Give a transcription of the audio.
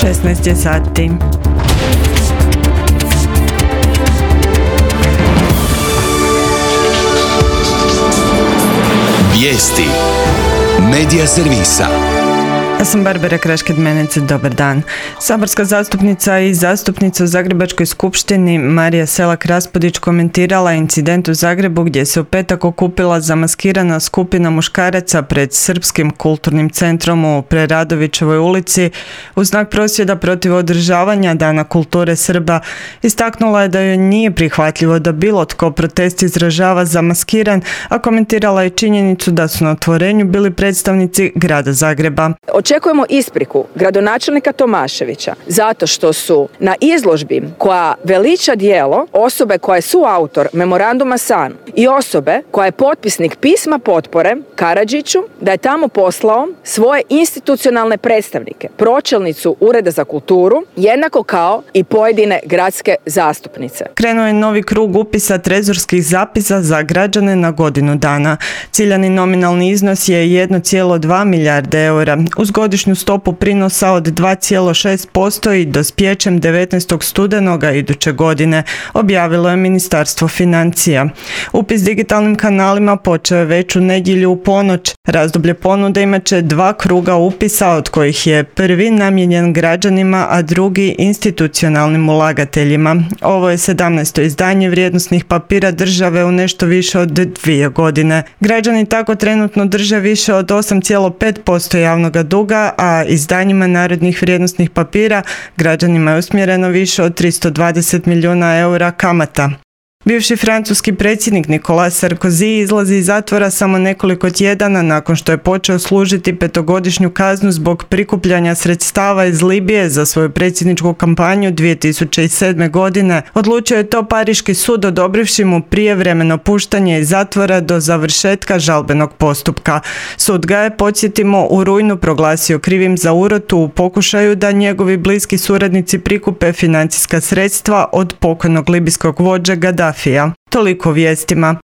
16 je sati. Vijesti Medija servisa. Ja sam Barbara Krašked-Menec, dobar dan. Saborska zastupnica i zastupnica u Zagrebačkoj skupštini Marija Selak-Raspudić komentirala incident u Zagrebu gdje se u petak okupila zamaskirana skupina muškaraca pred Srpskim kulturnim centrom u Preradovićevoj ulici u znak prosvjeda protiv održavanja Dana kulture Srba. Istaknula je da joj nije prihvatljivo da bilo tko protest izražava zamaskiran, a komentirala je činjenicu da su na otvorenju bili predstavnici grada Zagreba. Očekujemo ispriku gradonačelnika Tomaševića zato što su na izložbi koja veliča djelo osobe koja je suautor memoranduma SANU i osobe koja je potpisnik pisma potpore Karadžiću, da je tamo poslao svoje institucionalne predstavnike, pročelnicu Ureda za kulturu, jednako kao i pojedine gradske zastupnice. Krenuo je novi krug upisa trezorskih zapisa za građane na godinu dana. Ciljani nominalni iznos je 1,2 milijarde eura. Uz godišnju stopu prinosa od 2,6% i dospijećem 19. studenoga iduće godine, objavilo je Ministarstvo financija. Upis digitalnim kanalima počeo je već u nedjelju u ponoć. Razdoblje ponude imat će 2 kruga upisa, od kojih je prvi namijenjen građanima, a drugi institucionalnim ulagateljima. Ovo je 17. izdanje vrijednosnih papira države u nešto više od 2 godine. Građani tako trenutno drže više od 8,5% javnog duga, a izdanjima narodnih vrijednosnih papira građanima je usmjereno više od 320 milijuna eura kamata. Bivši francuski predsjednik Nicolas Sarkozy izlazi iz zatvora samo nekoliko tjedana nakon što je počeo služiti 5-godišnju kaznu zbog prikupljanja sredstava iz Libije za svoju predsjedničku kampanju 2007. godine. Odlučio je to Pariški sud odobrivši mu prijevremeno puštanje iz zatvora do završetka žalbenog postupka. Sud ga je, podsjetimo, u rujnu proglasio krivim za urotu u pokušaju da njegovi bliski suradnici prikupe financijska sredstva od pokojnog libijskog vođe Gaddafija. Toliko o vijestima.